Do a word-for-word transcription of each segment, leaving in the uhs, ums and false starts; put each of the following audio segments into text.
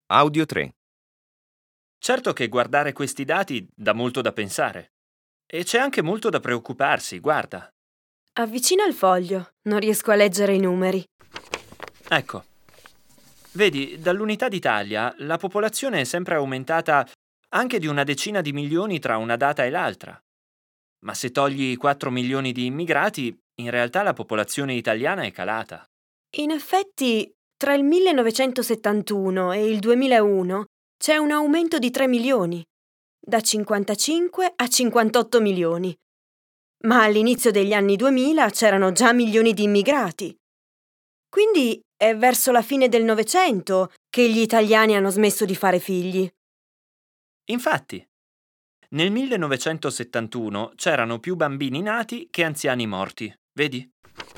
Audio tre. Certo che guardare questi dati dà molto da pensare. E c'è anche molto da preoccuparsi, guarda. Avvicina il foglio, non riesco a leggere i numeri. Ecco. Vedi, dall'Unità d'Italia la popolazione è sempre aumentata anche di una decina di milioni tra una data e l'altra. Ma se togli i quattro milioni di immigrati, in realtà la popolazione italiana è calata. In effetti, tra il millenovecentosettantuno e il duemilauno c'è un aumento di tre milioni, da cinquantacinque a cinquantotto milioni. Ma all'inizio degli anni duemila c'erano già milioni di immigrati. Quindi è verso la fine del Novecento che gli italiani hanno smesso di fare figli. Infatti, nel millenovecentosettantuno c'erano più bambini nati che anziani morti, vedi?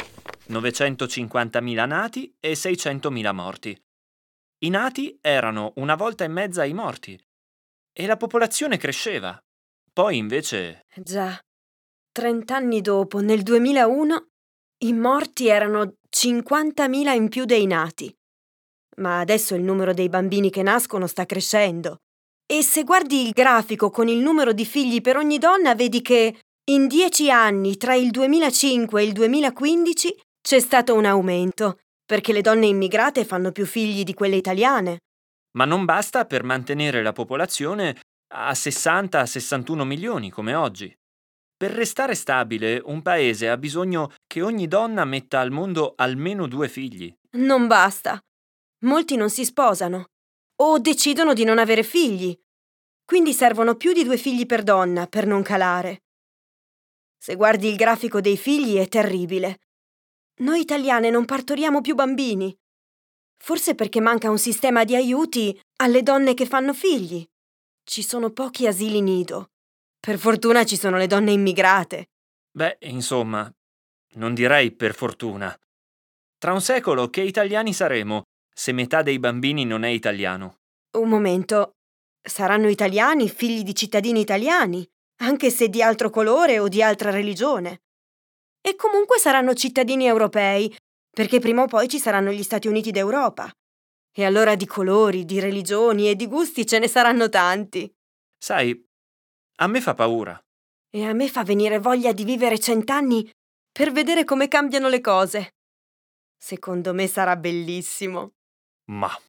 novecentocinquantamila nati e seicentomila morti. I nati erano una volta e mezza i morti e la popolazione cresceva. Poi invece... Già, trent'anni dopo, nel duemilauno, i morti erano cinquantamila in più dei nati. Ma adesso il numero dei bambini che nascono sta crescendo. E se guardi il grafico con il numero di figli per ogni donna, vedi che in dieci anni, tra il duemilacinque e il duemilaquindici, c'è stato un aumento, perché le donne immigrate fanno più figli di quelle italiane. Ma non basta per mantenere la popolazione a sessanta sessantuno milioni come oggi. Per restare stabile, un paese ha bisogno che ogni donna metta al mondo almeno due figli. Non basta. Molti non si sposano o decidono di non avere figli. Quindi servono più di due figli per donna per non calare. Se guardi il grafico dei figli è terribile. Noi italiane non partoriamo più bambini. Forse perché manca un sistema di aiuti alle donne che fanno figli. Ci sono pochi asili nido. Per fortuna ci sono le donne immigrate. Beh, insomma, non direi per fortuna. Tra un secolo che italiani saremo se metà dei bambini non è italiano? Un momento. Saranno italiani, figli di cittadini italiani, anche se di altro colore o di altra religione. E comunque saranno cittadini europei, perché prima o poi ci saranno gli Stati Uniti d'Europa. E allora di colori, di religioni e di gusti ce ne saranno tanti. Sai, a me fa paura. E a me fa venire voglia di vivere cent'anni per vedere come cambiano le cose. Secondo me sarà bellissimo. Ma...